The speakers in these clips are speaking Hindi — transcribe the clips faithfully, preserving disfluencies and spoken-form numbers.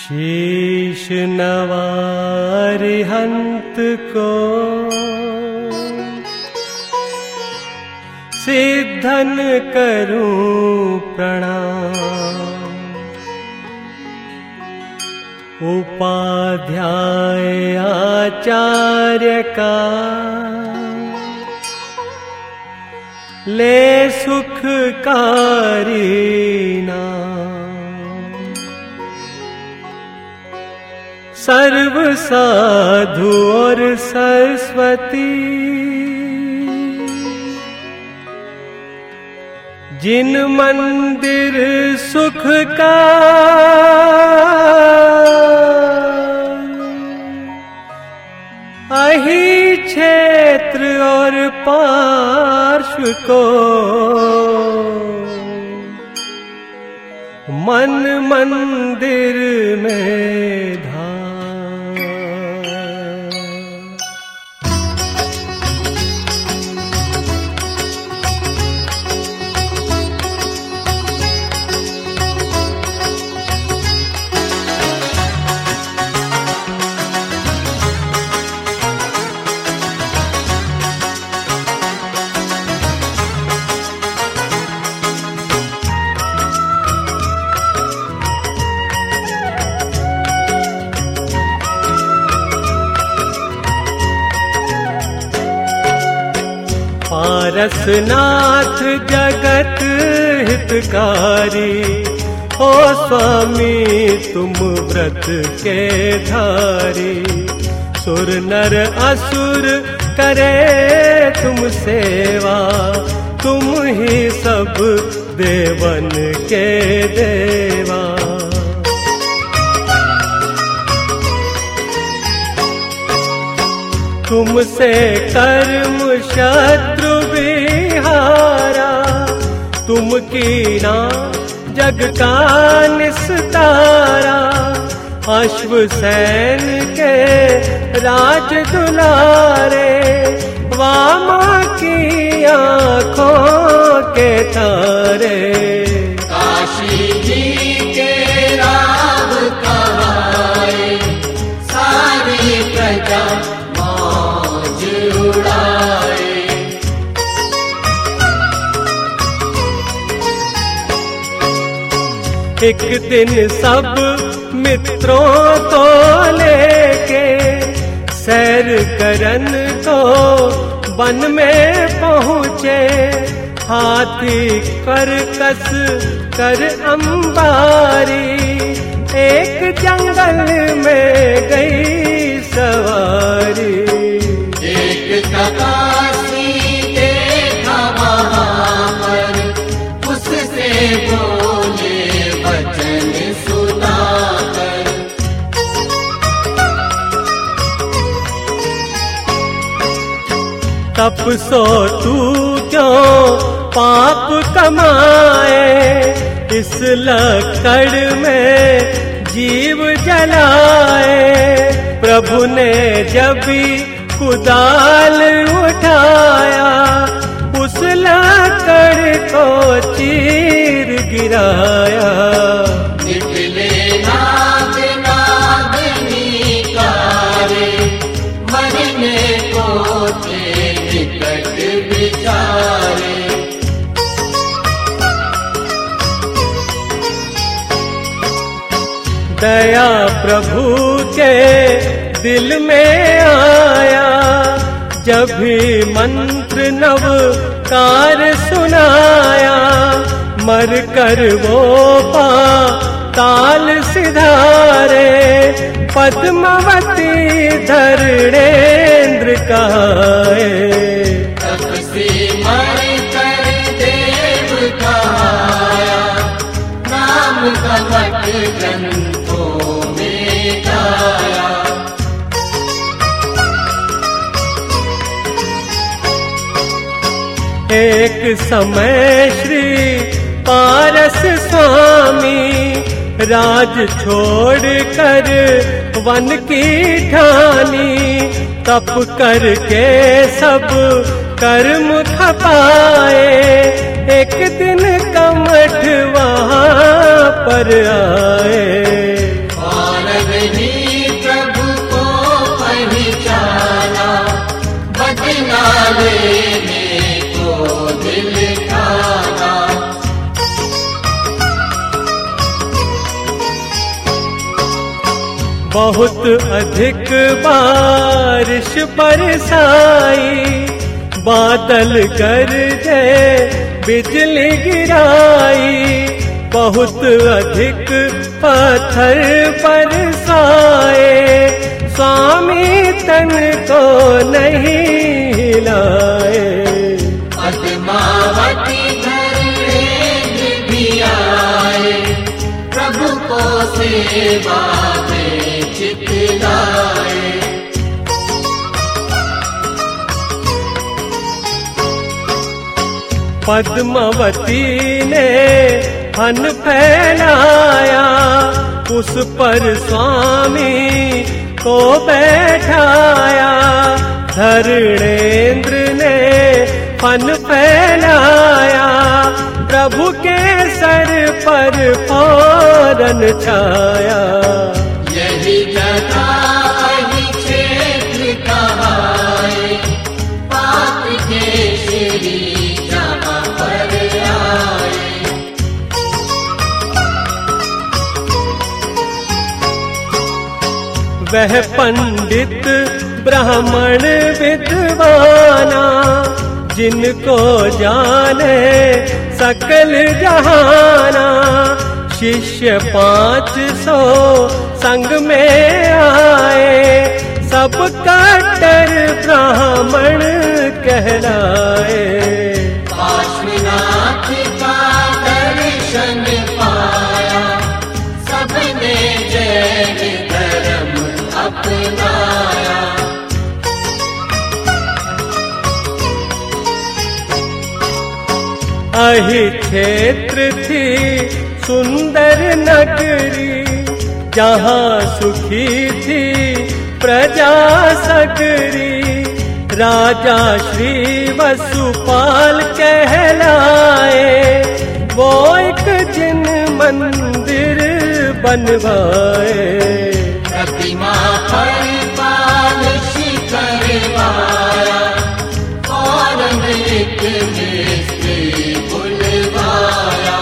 शीश नवारिहंत को सिद्धन करूं प्रणाम। उपाध्याय आचार्य का ले सुखकारी नाम। सर्व साधु और सरस्वती जिन मंदिर सुख का अहि क्षेत्र और पार्श्व को मन मंदिर में धाम। पारसनाथ जगत हितकारी हो स्वामी तुम व्रत के धारी। सुर नर असुर करे तुम सेवा तुम ही सब देवन के देवा। तुमसे कर्म शत्रु विहारा तुम कीना जग का निस्तारा। अश्व सैन के राज दुलारे वामा की आँखों के तारे। काशी जी के राम कहाए सारी प्रजा मौज उड़ाए। एक दिन सब मित्रों को लेके सैर करन को वन में पहुँचे। हाथी कर कस कर अंबारी एक जंगल में गई सवारी। एक कपासी देखा वहाँ पर उससे बोले वचन सुनाकर। तप सो तू क्यों पाप कमाए इस लकड़ में जीव जलाए। प्रभु ने जब भी कुदाल उठाया उस लकड़ को चीर गिराया। निकले नाग नागनी कारे मरने को थे निकट बिचारे। दया प्रभु के दिल में आया जब भी मंत्र नव कार सुनाया। मर कर वो पाताल सिधारे पद्मावती धरणेन्द्र कहाए। तब से मर कर देव कहाया नाम कपट ग्रंथों में गाया। एक समय श्री पारस स्वामी राज छोड़ कर वन की ठानी। तप करके सब कर्म खपाए एक दिन कमठ वहाँ पर आए। बहुत अधिक बारिश बरसाई, बादल गरजे बिजली गिराई, बहुत अधिक पत्थर बरसाए, स्वामी तन को नहीं हिलाए। पद्मावती घर भी आए, प्रभु को सेवा में चितलाए। पद्मावती ने फन फैलाया, उस पर स्वामी को बैठाया। धरणेन्द्र ने फन फैलाया, प्रभु के सर पर फौरन छाया। यही जगह यही क्षेत्र कहाए, पाप के श्री जहाँ पर आए। वह पंडित ब्राह्मण विद्वाना, जिनको जाने सकल जहाना, शिष्य पाँच सौ संग में आए, सब कट्टर ब्राह्मण कहलाए। काशीनाथ का दर्शन पाया, सबने जैन धर्म अपनाया। अहि क्षेत्र थी सुंदर नगरी, जहाँ सुखी थी प्रजा सगरी। राजा श्री वसुपाल कहलाए, वो एक जिन मंदिर बनवाए। प्रतिमा पर पालिश करवाया, और एक मिस्त्री बुलवाया।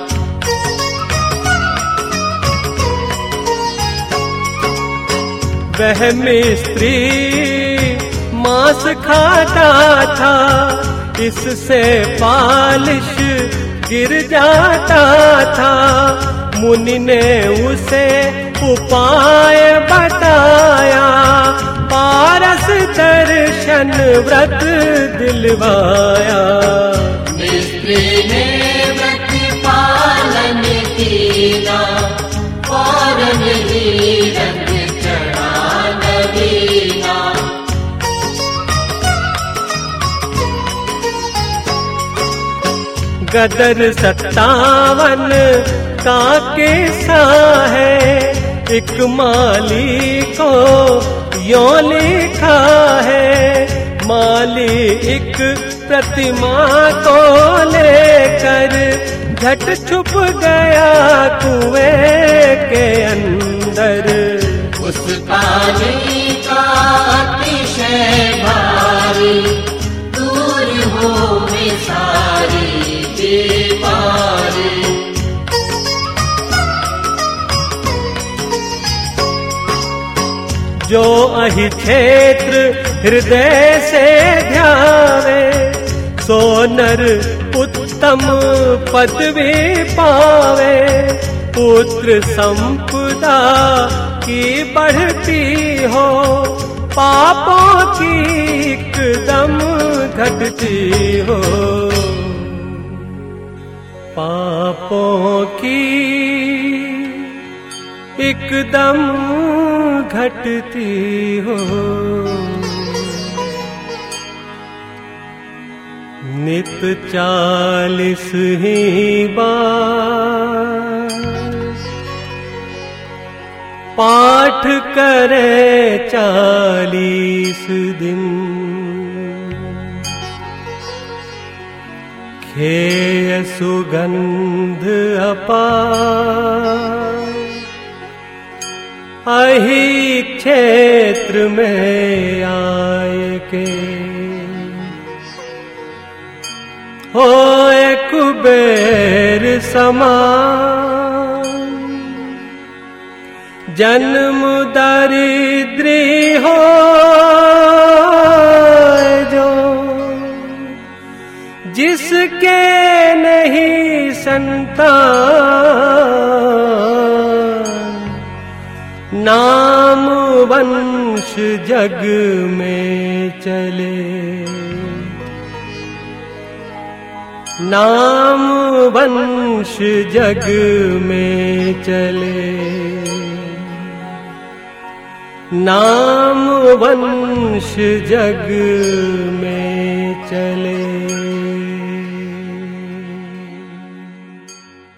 वह मिस्त्री मांस खाता था, इससे पालिश गिर जाता था। मुनि ने उसे उपाय बताया, पारस दर्शन व्रत दिलवाया। मिस्त्री ने व्रत पालन किया, फौरन ही रंग चढ़ा नवीना। गदर सत्तावन का किस्सा है, एक माली को यो लिखा है। माली एक प्रतिमा को लेकर झट छुप गया कुएं के अंदर। उस पानी का अतिशय भारी, दूर हो में सारी बीमारी। जो अहि क्षेत्र हृदय से ध्यावे, सो नर उत्तम पदवी पावे। पुत्र संपदा की बढ़ती हो, पापों की एकदम घटती हो। पापों की एकदम घटती हो। नित चालीस ही बार पाठ करे चालीस दिन। खेय सुगंध अपार अहि क्षेत्र में आए के। होए कुबेर समान जन्म दरिद्री हो जो, जिसके नहीं संतान, नाम वंश जग में चले, नाम वंश जग में चले, नाम वंश जग में चले।